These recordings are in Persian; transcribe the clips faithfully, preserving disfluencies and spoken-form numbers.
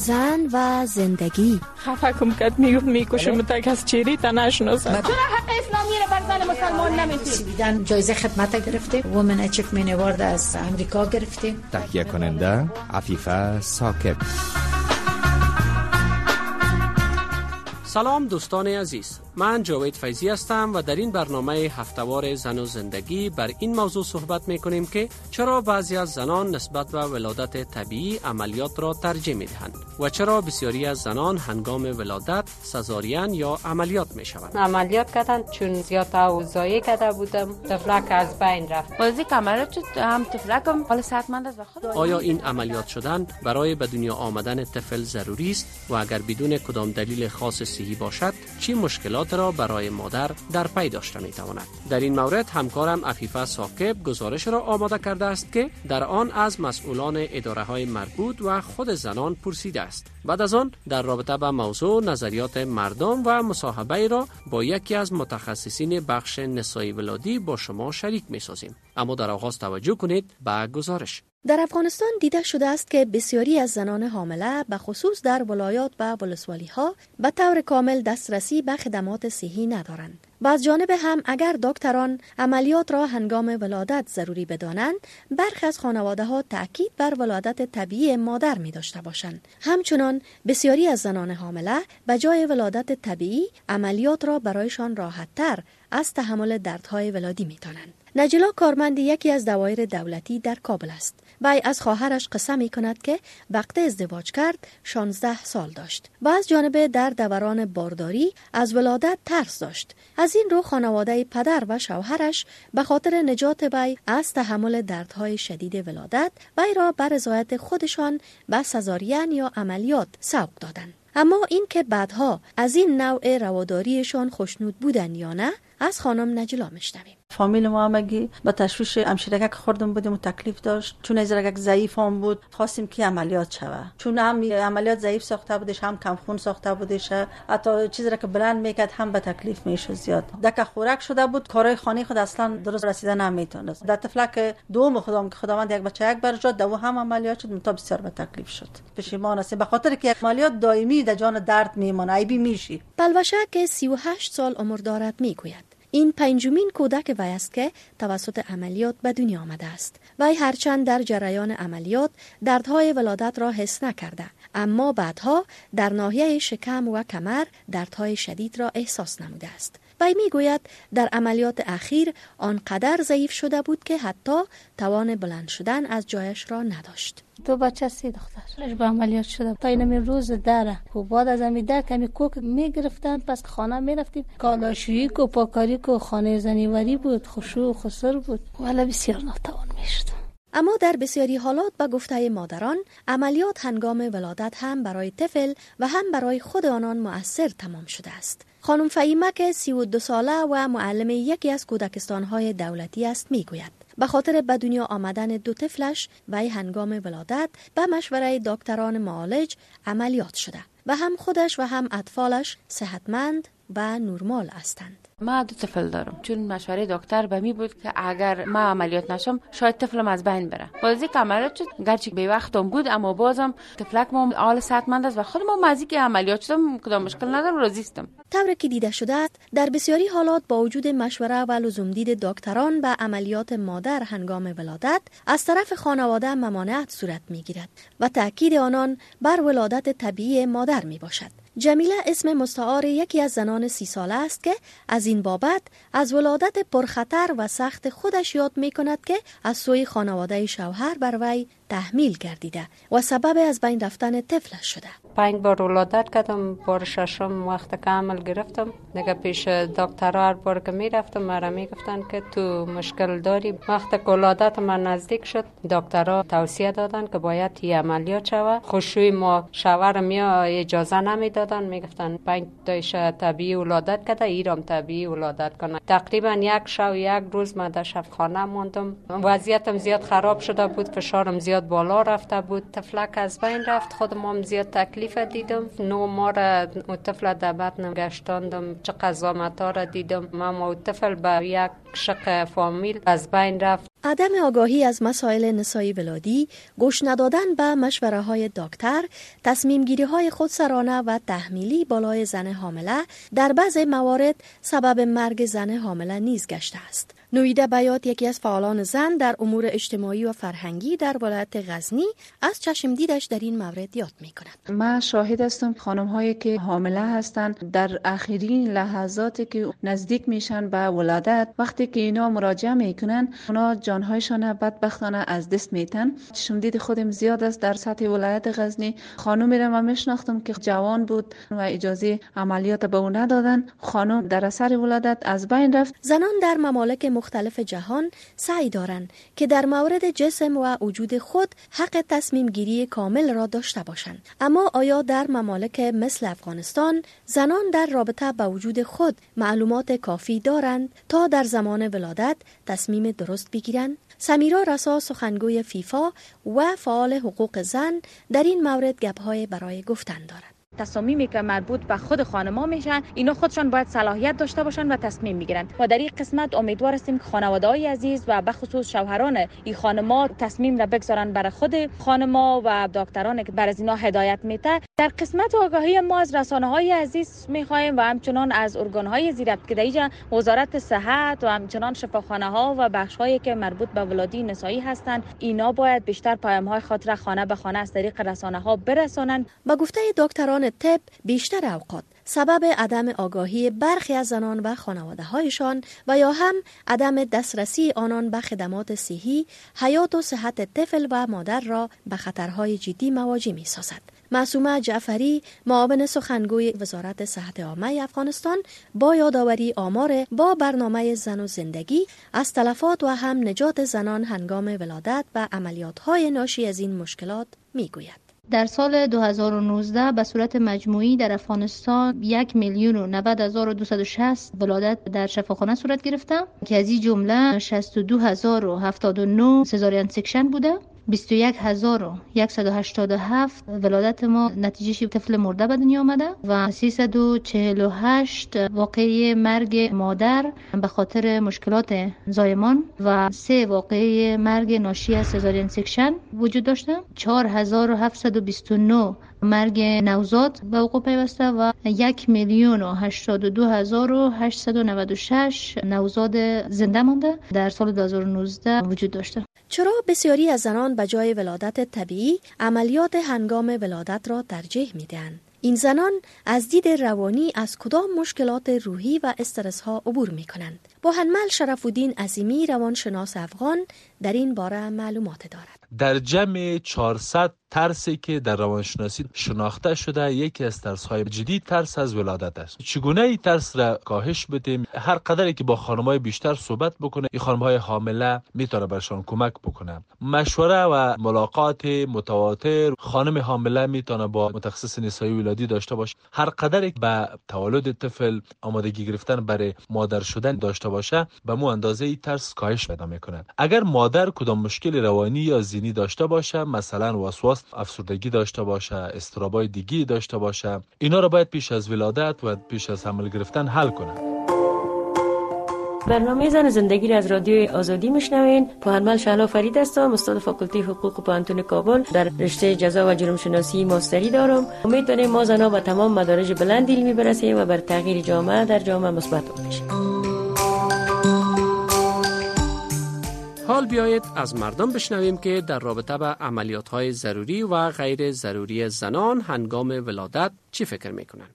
زن و زندگی. خفه کم کد میگفت میکشم تا از چیری تا نشناسم. چرا حق اسلامی رو بر زن مسلمان نمیدید؟ سویدن جایزه خدمت گرفته، وومن اچیومنت اوارد از امریکا گرفته. تهیه کننده عفیفه ثاقب. سلام دوستان عزیز، من جاوید فیضی هستم و در این برنامه هفتهوار زن و زندگی بر این موضوع صحبت می کنیم که چرا بعضی از زنان نسبت به ولادت طبیعی عملیات را ترجیح می دهند و چرا بسیاری از زنان هنگام ولادت سزارین یا عملیات می شوند. عملیات کردن چون زیاد اوضاعی کرده بودم، تفلک از بین رفت. بازی عملیات شد، هم تفلکم حال صحتمند است. خود آیا این عملیات شدن برای به دنیا آمدن طفل ضروری است و اگر بدون کدام دلیل خاص صحی باشد چه مشکلات را برای مادر در پی داشته می تواند؟ در این مورد همکارم عفیفه ثاقب گزارش را آماده کرده است که در آن از مسئولان اداره های مربوط و خود زنان پرسیده است. بعد از آن در رابطه با موضوع نظریات مردم و مصاحبه را با یکی از متخصصین بخش نسای ولادی با شما شریک می سازیم. اما در آغاز توجه کنید به گزارش. در افغانستان دیده شده است که بسیاری از زنان حامله به خصوص در ولایات و ولسوالی ها به طور کامل دسترسی به خدمات صحی ندارند. و از جانب هم اگر دکتران عملیات را هنگام ولادت ضروری بدانند، برخی از خانواده ها تأکید بر ولادت طبیعی مادر می داشته باشند. همچنان بسیاری از زنان حامله به جای ولادت طبیعی عملیات را برایشان راحت تر از تحمل دردهای ولادی می دانند. نجلا کارمند یکی از دوایر دولتی در کابل است. وی از خواهرش قصه می کند که وقت ازدواج کرد شانزده سال داشت و از جانب در دوران بارداری از ولادت ترس داشت. از این رو خانواده پدر و شوهرش به خاطر نجات وی از تحمل دردهای شدید ولادت وی را بر رضایت خودشان به سزارین یا عملیات سوق دادند. اما این که بعدها از این نوع رواداریشان خوشنود بودن یا نه از خانم نجلا میشنویم. فامیل ما همگی با تشویش همشیرگک خوردم بودیم و تکلیف داشت، چون ازرگک ضعیف هم بود خواستیم که عملیات شوه، چون هم عملیات ضعیف ساخته بودش هم کم خون ساخته بودش، حتی چیزی را که بلند میکرد هم به تکلیف میشد زیاد. دک خورک شده بود، کارهای خانه خود اصلا درست رسیده نمیتونست. در طفلک دوم خودم که خداوند یک بچه یک بر جاد دو هم عملیات شد، متا بسیار به تکلیف شد. پشیمان هستم به خاطر که عملیات دائمی در جان درد میمونه، ایبی میشی. بلوشه که سی و هشت سال عمر دارد میگوید این پنجمین کودک وی است که توسط عملیات به دنیا آمده است. وی هرچند در جریان عملیات دردهای ولادت را حس نکرده، اما بعدها در ناحیه شکم و کمر دردهای شدید را احساس نموده است. وی میگوید در عملیات اخیر آنقدر ضعیف شده بود که حتی توان بلند شدن از جایش را نداشت. دو بچه سی دختر به عملیات شده تا این روز داره و بعد از امیده کمی کوک میگرفتن، پس خانه میرفتیم کالاشویی کو پاکاری کو خانه زنیوری بود، خشوع و خسر بود، ولی بسیار ناتوان میشد. اما در بسیاری حالات به گفته مادران عملیات هنگام ولادت هم برای طفل و هم برای خود آنان مؤثر تمام شده است. خانم فهیمه که سی و دو ساله و معلم یکی از کودکستان‌های دولتی است میگوید به خاطر به دنیا آمدن دو طفلش وی هنگام ولادت به مشوره دکتران معالج عملیات شده و هم خودش و هم اطفالش صحتمند و نرمال هستند. ما دو طفل دارم، چون مشوره دکتر به می بود که اگر ما عملیات نشم شاید طفلم از بین بره. بازی که عملیات شد گرچه به وقتم بود، اما بازم طفلک ما حال صحتمند است و خودم مزی که عملیات شدم کدام مشکل ندارم، راضی هستم. طوری که دیده شده است در بسیاری حالات با وجود مشوره و لزوم دید دکتران به عملیات مادر هنگام ولادت از طرف خانواده ممانعت صورت میگیرد و تأکید آنان بر ولادت طبیعی مادر می باشد. جمیله اسم مستعار یکی از زنان سی ساله است که از این بابت از ولادت پرخطر و سخت خودش یاد می کند که از سوی خانواده شوهر بر وی تحمیل گردیده و سبب از بین رفتن طفلش شده. پنج بار ولادت کردم، بار ششم وقت کامل گرفتم. دیگه پیش دکترها هر بار که می رفتم مرا می گفتن که تو مشکل داری. وقت که ولادت من نزدیک شد دکترها توصیه دادن که باید یه عملیات شود. خوشوی ما شوهر میا اجازه نمی دادن، می گفتن پنج تایش طبیعی ولادت کرده، ایرام طبیعی ولادت کنه. تقریبا یک شب یک روز من در شفاخانه موندم. وضعیتم زیاد خراب شده بود، فشارم زیاد بالا رفته بود، طفلک از بین رفت، خودم هم زیاد تکلیف دیدم. نو ما را طفل در بطنم گشتاندم، چه قضامتا را دیدم. من و طفل به یک شق فامیل از بین رفت. عدم آگاهی از مسائل نسایی ولادی، گوش ندادن به مشوره های دکتر، تصمیم گیری های خودسرانه و تحمیلی بالای زن حامله در بعض موارد سبب مرگ زن حامله نیز گشته است. نویده بیات، یکی از فعالان زن در امور اجتماعی و فرهنگی در ولایت غزنی، از چشم دیدش در این مورد یاد می کند. من شاهد هستم خانم هایی که حامله هستند در آخرین لحظاتی که نزدیک میشن به ولادت، وقتی که اینا مراجعه میکنن اونا جانهایشان بدبختانه از دست میتن. چشم دید خودم زیاد است در سطح ولایت غزنی. خانومی را من میشناختم که جوان بود و اجازه عملیات به او ندادن. خانم در اثر ولادت از بین رفت. زنان در ممالک مختلف جهان سعی دارند که در مورد جسم و وجود خود حق تصمیم گیری کامل را داشته باشند. اما آیا در ممالک مثل افغانستان زنان در رابطه با وجود خود معلومات کافی دارند تا در زمان ولادت تصمیم درست بگیرند؟ سمیرا رسا، سخنگوی فیفا و فعال حقوق زن، در این مورد گپ‌های برای گفتن دارد. تصامیمی که مربوط به خود خانم‌ها میشن، اینا خودشان باید صلاحیت داشته باشند و تصمیم میگیرند و در این قسمت امیدوار هستیم که خانواده‌های عزیز و به خصوص شوهران این خانم‌ها تصمیم را بگذارن برای خود خانم‌ها و دکتران که بر از اینا هدایت میده. در قسمت آگاهی ما از رسانه‌های عزیز می‌خوایم و همچنان از ارگان‌های زیربط که در اینجا وزارت صحت و همچنان شفاخانه‌ها و بخش‌هایی که مربوط به ولادت نسایی هستند، اینا باید بیشتر پیام‌های خاطر خانه به خانه از طریق رسانه‌ها برسانند. با گفته دکتران طب، بیشتر اوقات سبب عدم آگاهی برخی از زنان و خانواده‌هایشان و یا هم عدم دسترسی آنان به خدمات صحی، حیات و صحت طفل و مادر را به خطرهای جدی مواجه می‌سازد. معصومه جعفری، معاون سخنگوی وزارت صحت عامه افغانستان، با یادآوری آمار با برنامه زن و زندگی از تلفات و هم نجات زنان هنگام ولادت و عملیات‌های ناشی از این مشکلات می‌گوید. در سال دو هزار و نوزده به صورت مجموعی در افغانستان یک میلیون و نود هزار و دویست و شصت ولادت در شفاخانه صورت گرفته که از این جمله شصت و دو هزار و هفتاد و نه سزارین سکشن بوده. بیست و یک هزار و صد و هشتاد و هفت ولادت ما نتیجه طفل مرده به دنیا آمده و سیصد و چهل و هشت واقعه مرگ مادر به خاطر مشکلات زایمان و سه واقعه مرگ ناشی از سزارین سکشن وجود داشته. چهار هزار و هفتصد و بیست و نه مرگ نوزاد به وقوع پیوسته و یک میلیون و هشتاد و دو هزار و هشتصد و نود و شش نوزاد زنده مانده در سال دو هزار و نوزده وجود داشته. چرا بسیاری از زنان به جای ولادت طبیعی عملیات هنگام ولادت را ترجیح میدهند؟ این زنان از دید روانی از کدام مشکلات روحی و استرس ها عبور می کنند؟ بوهنمل شرف الدین عظیمی، روانشناس افغان، در این باره معلومات دارد. در جمع چهارصد ترسی که در روانشناسی شناخته شده، یکی از ترس‌های جدی ترس از ولادت است. چگونه این ترس را کاهش بدیم؟ هر قدری که با خانم‌های بیشتر صحبت بکنه، این خانم‌های حامله میتونه برشان کمک بکنه. مشوره و ملاقات متواتر خانم حامله میتونه با متخصص نسایی ولادی داشته باشه. هر قدری به تولد طفل آمادگی گرفتن برای مادر شدن داشته باشه، به مو اندازه این ترس کاهش پیدا میکنه. اگر مادر کدام مشکل روانی یا ذهنی داشته باشه، مثلا وسواس، افسردگی داشته باشه، اضطرابای دیگی داشته باشه، اینا رو باید پیش از ولادت و پیش از حمل گرفتن حل کنه. برنامه زن زندگی را از رادیوی آزادی میشنوین. بوهنمل شهلا فرید هستم، استاد فاکولته حقوق پانتون کابل. در رشته جزا و جرم شناسی ماستری دارم. امید داریم ما زنها به تمام مدارج بلند علمی برسیم و بر تغییر جامعه در جامعه مثبت باشیم. حال بیایید از مردم بشنویم که در رابطه با عملیات‌های ضروری و غیر ضروری زنان هنگام ولادت چی فکر می‌کنند.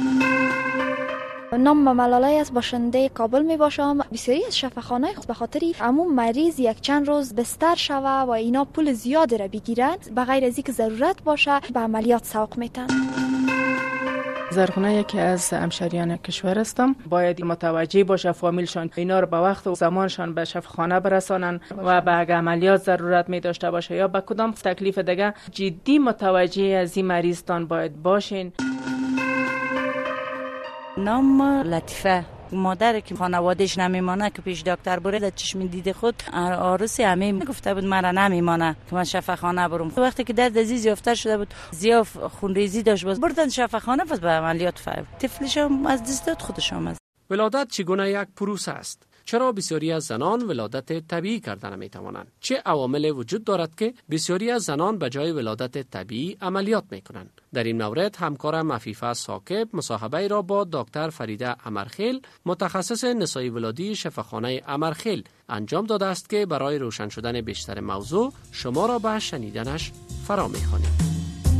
نام ملاله از باشنده کابل می باشم. بسیاری از شفاخانه به خاطر عموم مریض یک چند روز بستر شوه و اینا پول زیاد را بگیرند، بغیر از اینکه ضرورت باشه به عملیات سوق میتن. زرخونه یکی از همشهریان کشور هستم. باید متوجه باشه فامیلشان اینا رو به وقت و زمانشان به شفاخانه برسانن و به عملیات ضرورت می داشته باشه یا به کدام تکلیف دیگه جدی متوجه از این مریضتان باید باشین. نام لطیفه، مادر که خانوادهش نمیمانه که پیش دکتر بره در چشم دید خود عروسی همه گفته بود مرا نمیمانه که من شفاخانه برم. وقتی که درد عزیز یافته شده بود، زیاف خونریزی داشت، باز بردن شفاخانه، پس به عملیات فرد طفلش هم از دست داد، خودش هم از. ولادت چگونه یک پروسه است. چرا بسیاری از زنان ولادت طبیعی کردن نمی توانند؟ چه عوامل وجود دارد که بسیاری از زنان به جای ولادت طبیعی عملیات می کنند؟ در این مورد همکارم عفیفه ساکب مصاحبه را با دکتر فریده امرخیل متخصص نسایی ولادی شفاخانه امرخیل انجام داده است که برای روشن شدن بیشتر موضوع شما را به شنیدنش فرا می‌خوانیم.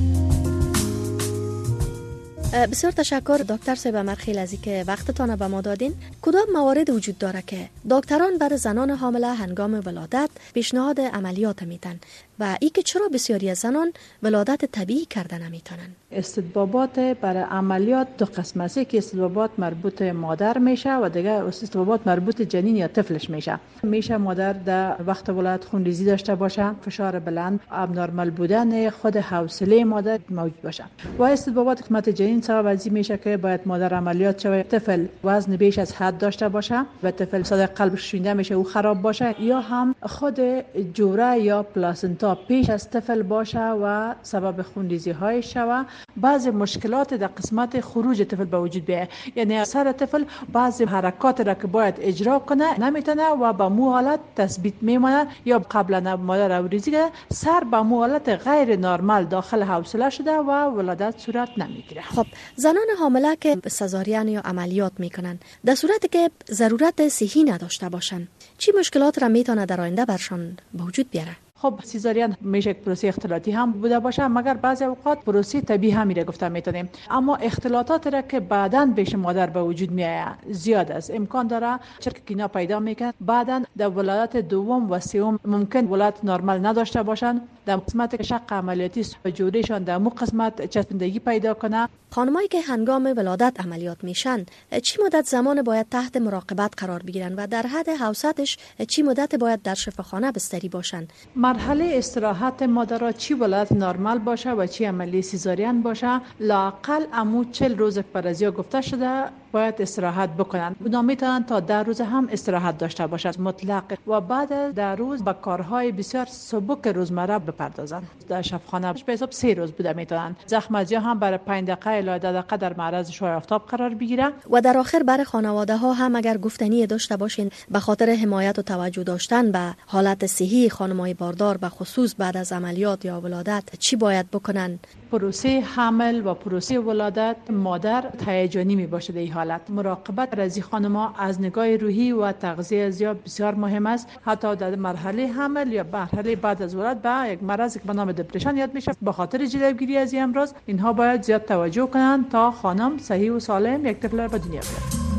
بسیار تشکر دکتر صاحب امرخیل از اینکه وقتتان به ما دادین. کدام موارد وجود داره که دکتران بر زنان حامله هنگام ولادت پیشنهاد عملیات میتن و ای که چرا بسیاری از زنان ولادت طبیعی کردن نمیتونن؟ استطبابات برای عملیات دو قسم است که استطبابات مربوط مادر میشه و دیگه استطبابات مربوط جنین یا طفلش میشه. میشه مادر در وقت ولادت خونریزی داشته باشه، فشار بلند، ابنورمال بودن خود حوصله مادر موجود باشه. و استطبابات قسمت جنین سبب از این میشه که باید مادر عملیات شوه، طفل وزن بیش از حد داشته باشه و طفل صدای قلبش شونده میشه و خراب باشه، یا هم خود جوره یا پلاسنتا پیش از طفل باشه و سبب خونریزی های شوه. بعضی مشکلات در قسمت خروج طفل به وجود بیاید، یعنی سر طفل بعضی حرکات را که باید اجرا کنه نمیتونه و به مو حالت تثبیت میمونه، یا قبلا مادر اوریزی که سر به مو حالت غیر نرمال داخل حوصله شده و ولادت صورت نمیگیره. خب زنان حامله که سزارین یا عملیات میکنن در صورتی که ضرورت صحی نداشته باشن چی مشکلات را میتونه در آینده برشان به وجود بیاره؟ خب سیزارین میشه یک پروسه اختلاطی هم بوده باشه، مگر بعضی اوقات پروسه طبیعی هم میره گفته میتونیم. اما اختلاطات را که بعداً پیش مادر به وجود میاد زیاد است، امکان داره چرا که اینا پیدا میکنه بعداً در ولادت دوم و سوم ممکن ولادت نرمال نداشته باشن، در قسمت شق عملیاتی جوریشان در مو قسمت چسبندگی پیدا کنه. خانمایی که هنگام ولادت عملیات میشن چی مدت زمان باید تحت مراقبت قرار بگیرن و در حد حوصلش چی مدت باید در شفاخانه بستری باشن؟ مرحله استراحت مادر چی ولادت نرمال باشه و چی عملی سیزارین باشه، لااقل امو چهل روز پرزیا گفته شده باید استراحت بکنن. اونا میتونن تا ده روز هم استراحت داشته باشد مطلق و بعد ده روز با کارهای بسیار سبک روزمره بپردازن. در شفاخانه به حساب سه روز بوده میتونن. زخم‌زدی هم برای پنج دقیقه الی ده دقیقه در معرض شعاع آفتاب قرار بگیره. و در آخر برای خانواده ها هم اگر گفتنی داشته باشین به خاطر حمایت و توجه داشتن به حالت صحی خانمای باردار به خصوص بعد از عملیات یا ولادت چی باید بکنن؟ پروسه حمل و پروسه ولادت مادر هیجانی می باشه. در این حالت مراقبت از خانم‌ها از نگاه روحی و تغذیه زیاد بسیار مهم است. حتی در مرحله حمل یا مرحله بعد از ولادت به یک مرض که به نام دپرشن یاد میشه، به خاطر جلوگیری از این امراض اینها باید زیاد توجه کنن تا خانم صحیح و سالم یک طفل را به دنیا بیاره.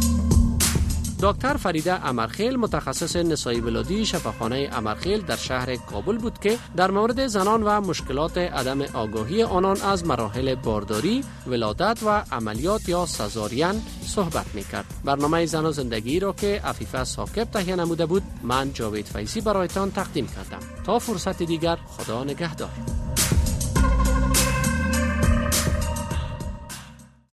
دکتر فریده امرخیل متخصص نسایی ولادی شفاخانه امرخیل در شهر کابل بود که در مورد زنان و مشکلات عدم آگاهی آنان از مراحل بارداری، ولادت و عملیات یا سزارین صحبت میکرد. برنامه زن و زندگی را که عفیفه ساکب تهیه نموده بود، من جاوید فیضی برایتان تقدیم کردم. تا فرصت دیگر، خدا نگهدار.